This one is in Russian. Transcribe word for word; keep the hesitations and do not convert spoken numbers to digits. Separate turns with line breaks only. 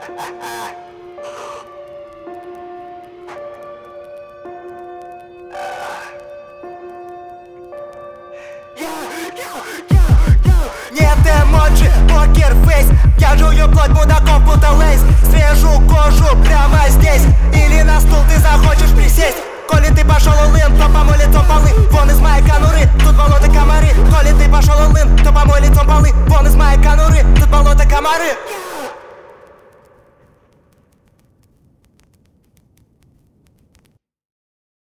Нет эмоджи, покерфейс. Я жую плоть мудаков, будто лейс. Свежу кожу прямо здесь. Или на стул ты захочешь присесть. Коли ты пошел улын, то помой лицом полы. Вон из моей конуры, тут болото комары. Коли ты пошел улын, то помой лицом полы. Вон из моей конуры, тут болото комары.